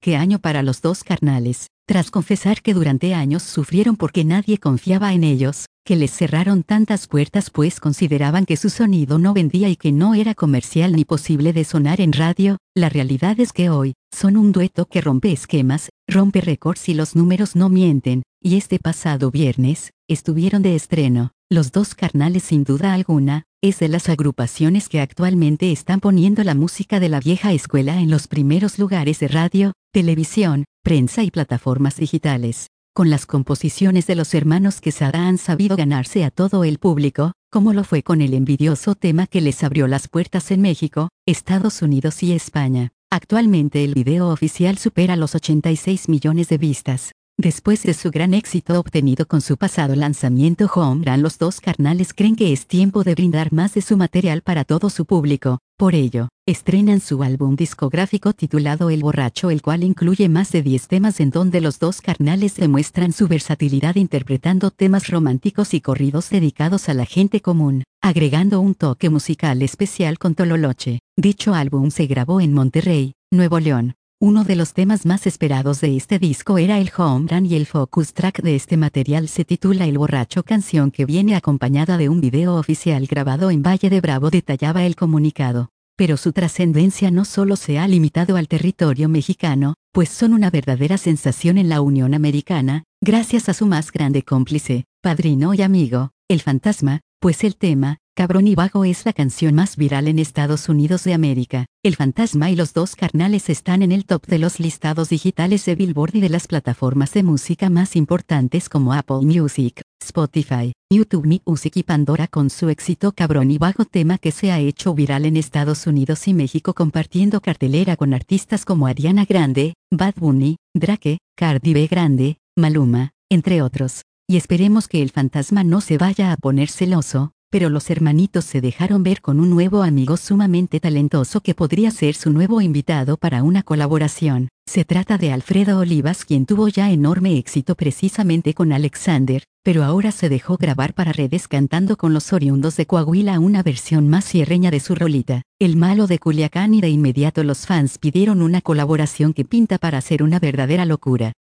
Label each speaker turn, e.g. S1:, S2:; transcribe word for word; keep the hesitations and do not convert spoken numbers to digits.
S1: Qué año para los dos carnales. Tras confesar que durante años sufrieron porque nadie confiaba en ellos, que les cerraron tantas puertas pues consideraban que su sonido no vendía y que no era comercial ni posible de sonar en radio, la realidad es que hoy, son un dueto que rompe esquemas, rompe récords y los números no mienten, y este pasado viernes, estuvieron de estreno. Los dos carnales sin duda alguna, es de las agrupaciones que actualmente están poniendo la música de la vieja escuela en los primeros lugares de radio, televisión, prensa y plataformas digitales. Con las composiciones de los hermanos Quesada han sabido ganarse a todo el público, como lo fue con el envidioso tema que les abrió las puertas en México, Estados Unidos y España. Actualmente el video oficial supera los ochenta y seis millones de vistas. Después de su gran éxito obtenido con su pasado lanzamiento Home Run, los dos carnales creen que es tiempo de brindar más de su material para todo su público. Por ello, estrenan su álbum discográfico titulado El Borracho, el cual incluye más de diez temas en donde los dos carnales demuestran su versatilidad interpretando temas románticos y corridos dedicados a la gente común, agregando un toque musical especial con Tololoche. Dicho álbum se grabó en Monterrey, Nuevo León. Uno de los temas más esperados de este disco era el Home Run y el focus track de este material se titula El Borracho, canción que viene acompañada de un video oficial grabado en Valle de Bravo, detallaba el comunicado. Pero su trascendencia no solo se ha limitado al territorio mexicano, pues son una verdadera sensación en la Unión Americana, gracias a su más grande cómplice, padrino y amigo, El Fantasma, pues el tema, Cabrón y Vago, es la canción más viral en Estados Unidos de América. El Fantasma y los dos carnales están en el top de los listados digitales de Billboard y de las plataformas de música más importantes como Apple Music, Spotify, YouTube Music y Pandora, con su éxito Cabrón y Vago, tema que se ha hecho viral en Estados Unidos y México, compartiendo cartelera con artistas como Ariana Grande, Bad Bunny, Drake, Cardi B Grande, Maluma, entre otros. Y esperemos que El Fantasma no se vaya a poner celoso, pero los hermanitos se dejaron ver con un nuevo amigo sumamente talentoso que podría ser su nuevo invitado para una colaboración. Se trata de Alfredo Olivas, quien tuvo ya enorme éxito precisamente con Alexander, pero ahora se dejó grabar para redes cantando con los oriundos de Coahuila una versión más sierreña de su rolita, El Malo de Culiacán, y de inmediato los fans pidieron una colaboración que pinta para ser una verdadera locura.